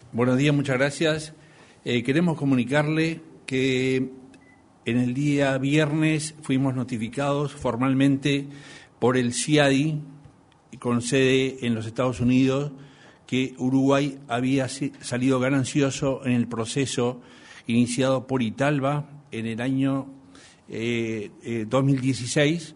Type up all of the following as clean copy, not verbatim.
Buenos días, muchas gracias. Queremos comunicarle que en el día viernes fuimos notificados formalmente por el CIADI, con sede en los Estados Unidos, que Uruguay había salido ganancioso en el proceso iniciado por Italba en el año 2016.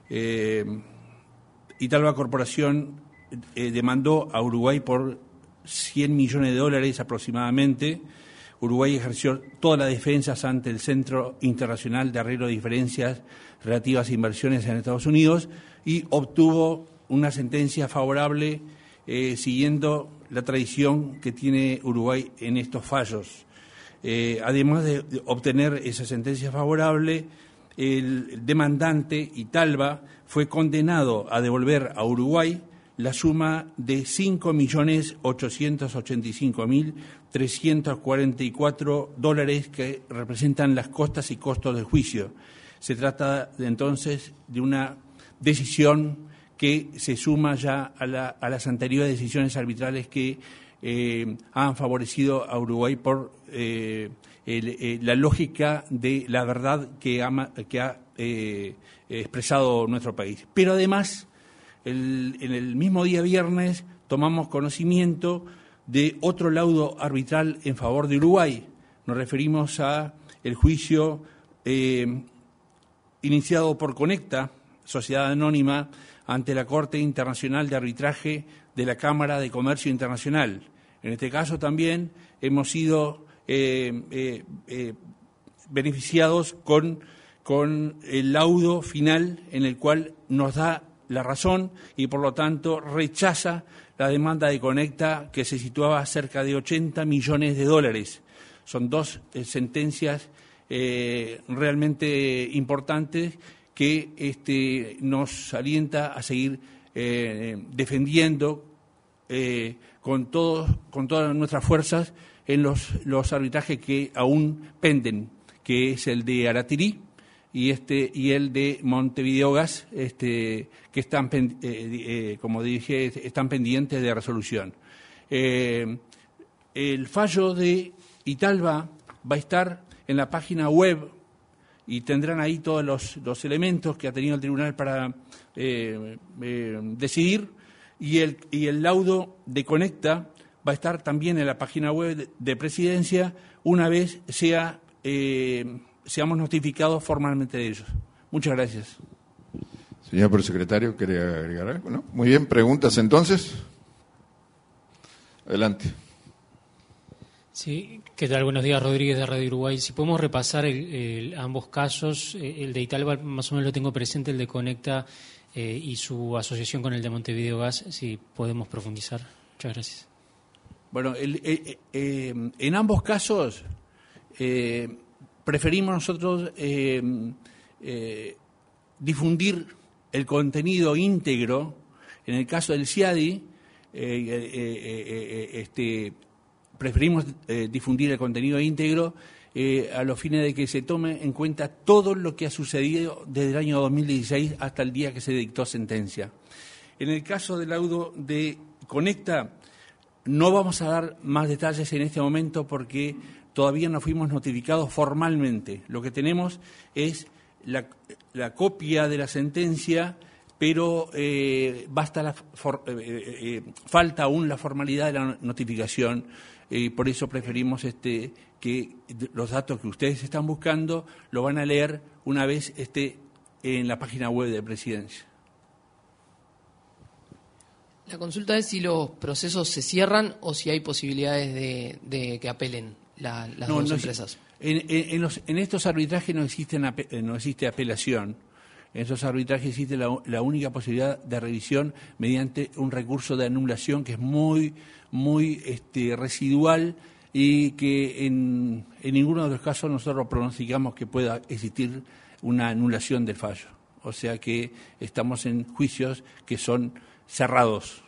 Italba Corporación demandó a Uruguay por $100 millones aproximadamente. Uruguay ejerció todas las defensas ante el Centro Internacional de Arreglo de Diferencias relativas a inversiones en Estados Unidos y obtuvo una sentencia favorable siguiendo la tradición que tiene Uruguay en estos fallos. Además de obtener esa sentencia favorable, el demandante Italba fue condenado a devolver a Uruguay la suma de $5.885.344 que representan las costas y costos del juicio. Se trata entonces de una decisión que se suma ya a las anteriores decisiones arbitrales que han favorecido a Uruguay por la lógica de la verdad que ha expresado nuestro país. Pero además, en el mismo día viernes tomamos conocimiento de otro laudo arbitral en favor de Uruguay. Nos referimos a el juicio iniciado por Conecta, sociedad anónima, ante la Corte Internacional de Arbitraje de la Cámara de Comercio Internacional. En este caso también hemos sido beneficiados con el laudo final en el cual nos da la razón y, por lo tanto, rechaza la demanda de Conecta, que se situaba a cerca de $80 millones. Son dos sentencias realmente importantes que nos alienta a seguir defendiendo con todas nuestras fuerzas en los arbitrajes que aún penden, que es el de Aratirí y el de Montevideo Gas, que están, como dije, están pendientes de resolución. El fallo de Italba va a estar en la página web y tendrán ahí todos los elementos que ha tenido el tribunal para decidir, y el laudo de Conecta va a estar también en la página web de Presidencia una vez seamos notificados formalmente de ellos. Muchas gracias. Señor Prosecretario, ¿quiere agregar algo? ¿No? Muy bien, preguntas entonces. Adelante. Sí, ¿qué tal? Buenos días, Rodríguez de Radio Uruguay. Si podemos repasar ambos casos, el de Italba más o menos lo tengo presente, el de Conecta y su asociación con el de Montevideo Gas, si podemos profundizar. Muchas gracias. Bueno, en ambos casos preferimos nosotros difundir el contenido íntegro. En el caso del CIADI, preferimos difundir el contenido íntegro a los fines de que se tome en cuenta todo lo que ha sucedido desde el año 2016 hasta el día que se dictó sentencia. En el caso del laudo de Conecta, no vamos a dar más detalles en este momento porque todavía no fuimos notificados formalmente. Lo que tenemos es la copia de la sentencia, pero falta aún la formalidad de la notificación. Por eso preferimos que los datos que ustedes están buscando lo van a leer una vez esté en la página web de Presidencia. La consulta es si los procesos se cierran o si hay posibilidades de que apelen las dos empresas. En estos arbitrajes no existe apelación. En esos arbitrajes existe la única posibilidad de revisión mediante un recurso de anulación que es muy residual y que en ninguno de los casos nosotros pronosticamos que pueda existir una anulación del fallo. O sea que estamos en juicios que son cerrados.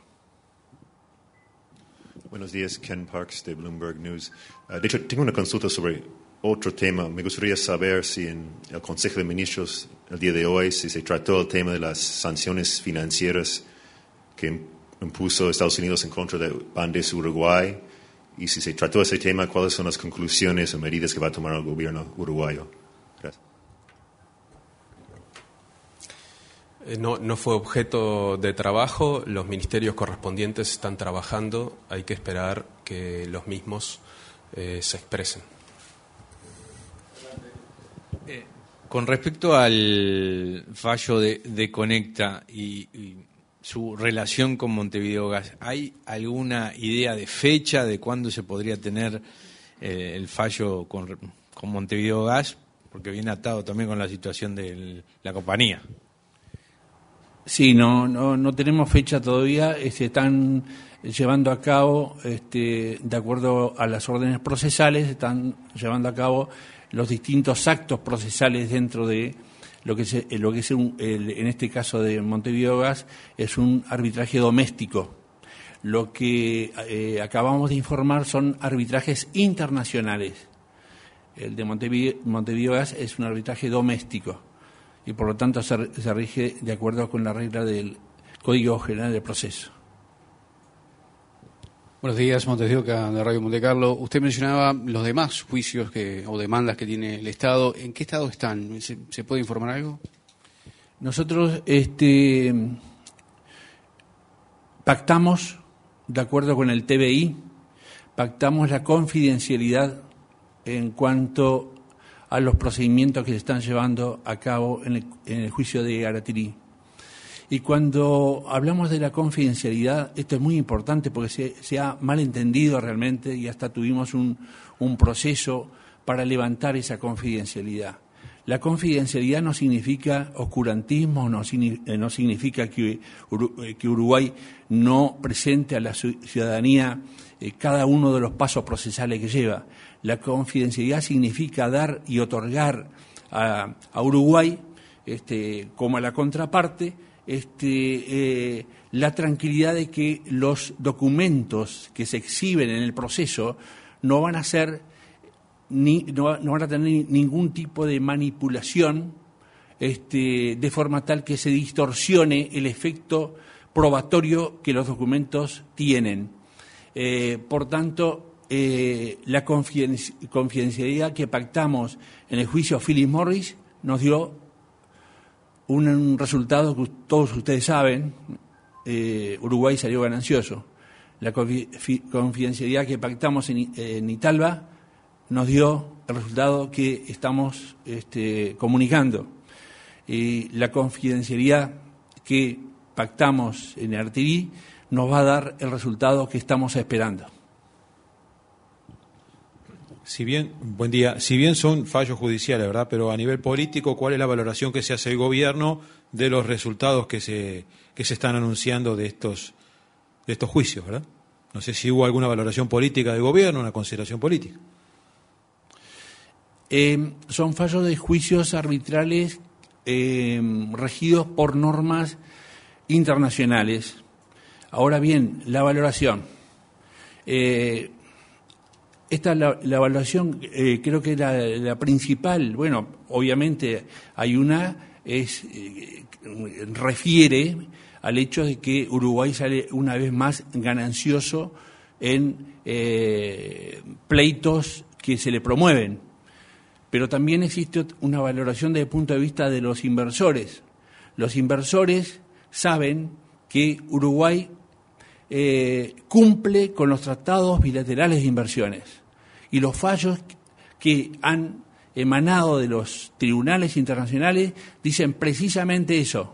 Buenos días, Ken Parks de Bloomberg News. De hecho, tengo una consulta sobre otro tema. Me gustaría saber si en el Consejo de Ministros el día de hoy, si se trató el tema de las sanciones financieras que impuso Estados Unidos en contra de Bandes Uruguay y si se trató ese tema, cuáles son las conclusiones o medidas que va a tomar el gobierno uruguayo. Gracias. No fue objeto de trabajo, los ministerios correspondientes están trabajando, hay que esperar que los mismos se expresen. Con respecto al fallo de Conecta y su relación con Montevideo Gas, ¿hay alguna idea de fecha de cuándo se podría tener el fallo con Montevideo Gas? Porque viene atado también con la situación de la compañía. Sí, no tenemos fecha todavía. Se están llevando a cabo, de acuerdo a las órdenes procesales, están llevando a cabo los distintos actos procesales dentro de lo que es en este caso de Montevideo Gas, es un arbitraje doméstico. Lo que acabamos de informar son arbitrajes internacionales. El de Montevideo Gas es un arbitraje doméstico y por lo tanto se rige de acuerdo con la regla del Código General del Proceso. Buenos días, Montes de Oca, de Radio Monte Carlo. Usted mencionaba los demás juicios o demandas que tiene el Estado. ¿En qué estado están? ¿Se puede informar algo? Nosotros pactamos, de acuerdo con el TBI, pactamos la confidencialidad en cuanto a los procedimientos que se están llevando a cabo en el juicio de Aratirí. Y cuando hablamos de la confidencialidad, esto es muy importante porque se ha malentendido realmente y hasta tuvimos un proceso para levantar esa confidencialidad. La confidencialidad no significa oscurantismo, no significa que Uruguay no presente a la ciudadanía cada uno de los pasos procesales que lleva. La confidencialidad significa dar y otorgar a Uruguay, como a la contraparte, la tranquilidad de que los documentos que se exhiben en el proceso no van a ser no van a tener ningún tipo de manipulación de forma tal que se distorsione el efecto probatorio que los documentos tienen. Por tanto, la confidencialidad que pactamos en el juicio Philip Morris nos dio un resultado que todos ustedes saben. Uruguay salió ganancioso. La confidencialidad que pactamos en Italba nos dio el resultado que estamos comunicando. Y la confidencialidad que pactamos en Artirí nos va a dar el resultado que estamos esperando. Buen día. Si bien son fallos judiciales, ¿verdad? Pero a nivel político, ¿cuál es la valoración que se hace el gobierno de los resultados que se están anunciando de estos juicios, ¿verdad? No sé si hubo alguna valoración política del gobierno, una consideración política. Son fallos de juicios arbitrales regidos por normas internacionales. Ahora bien, la valoración. Esta la evaluación, creo que la principal, bueno, obviamente hay refiere al hecho de que Uruguay sale una vez más ganancioso en pleitos que se le promueven. Pero también existe una valoración desde el punto de vista de los inversores. Los inversores saben que Uruguay cumple con los tratados bilaterales de inversiones. Y los fallos que han emanado de los tribunales internacionales dicen precisamente eso.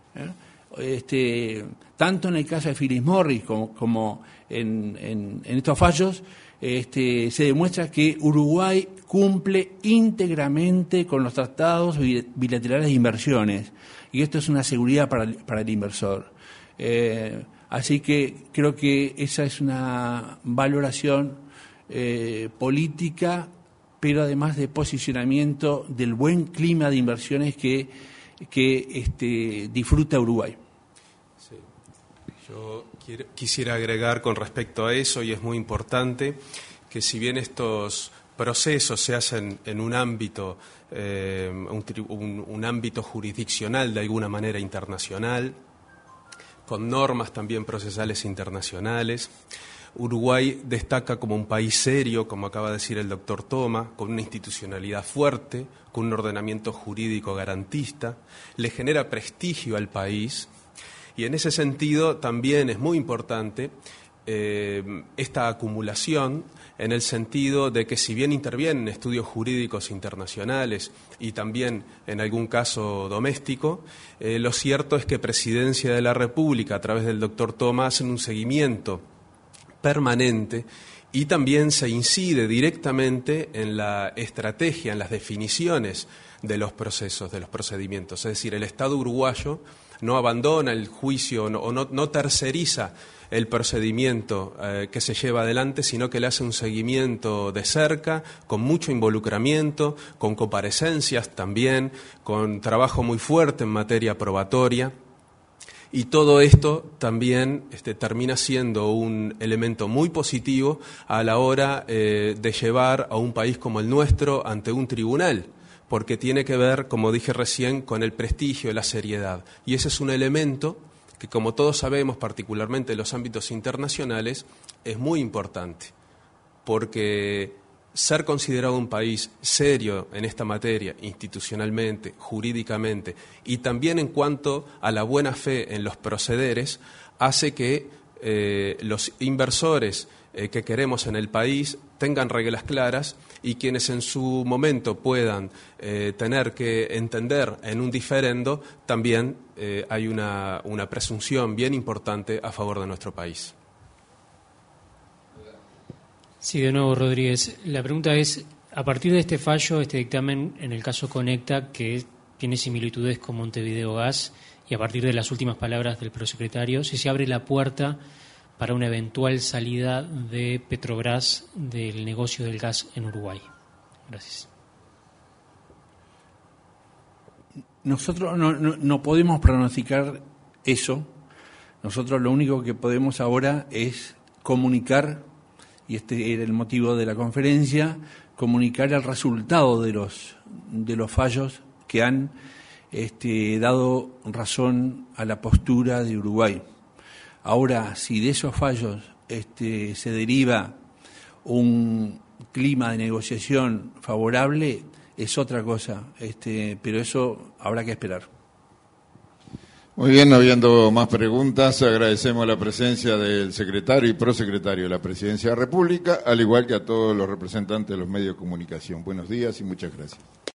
Tanto en el caso de Philip Morris como en estos fallos, se demuestra que Uruguay cumple íntegramente con los tratados bilaterales de inversiones. Y esto es una seguridad para el inversor. Así que creo que esa es una valoración política, pero además de posicionamiento del buen clima de inversiones que disfruta Uruguay. Sí. Yo quisiera agregar con respecto a eso, y es muy importante, que si bien estos procesos se hacen en un ámbito, un ámbito jurisdiccional de alguna manera internacional, con normas también procesales internacionales, Uruguay destaca como un país serio, como acaba de decir el doctor Toma, con una institucionalidad fuerte, con un ordenamiento jurídico garantista, le genera prestigio al país y en ese sentido también es muy importante esta acumulación en el sentido de que si bien intervienen estudios jurídicos internacionales y también en algún caso doméstico, lo cierto es que Presidencia de la República a través del doctor Toma hacen un seguimiento permanente y también se incide directamente en la estrategia, en las definiciones de los procesos, de los procedimientos. Es decir, el Estado uruguayo no abandona el juicio o no terceriza el procedimiento que se lleva adelante, sino que le hace un seguimiento de cerca, con mucho involucramiento, con comparecencias también, con trabajo muy fuerte en materia probatoria. Y todo esto también termina siendo un elemento muy positivo a la hora de llevar a un país como el nuestro ante un tribunal, porque tiene que ver, como dije recién, con el prestigio y la seriedad. Y ese es un elemento que, como todos sabemos, particularmente en los ámbitos internacionales, es muy importante, porque ser considerado un país serio en esta materia, institucionalmente, jurídicamente, y también en cuanto a la buena fe en los procederes, hace que los inversores que queremos en el país tengan reglas claras y quienes en su momento puedan tener que entender en un diferendo, también hay una presunción bien importante a favor de nuestro país. Sí, de nuevo, Rodríguez. La pregunta es, a partir de este fallo, este dictamen, en el caso Conecta, que tiene similitudes con Montevideo Gas, y a partir de las últimas palabras del prosecretario, si se abre la puerta para una eventual salida de Petrobras del negocio del gas en Uruguay. Gracias. Nosotros no podemos pronosticar eso. Nosotros lo único que podemos ahora es comunicar, y este era el motivo de la conferencia, comunicar el resultado de los fallos que han dado razón a la postura de Uruguay. Ahora, si de esos fallos se deriva un clima de negociación favorable, es otra cosa, pero eso habrá que esperar. Muy bien, no habiendo más preguntas, agradecemos la presencia del secretario y prosecretario de la Presidencia de la República, al igual que a todos los representantes de los medios de comunicación. Buenos días y muchas gracias.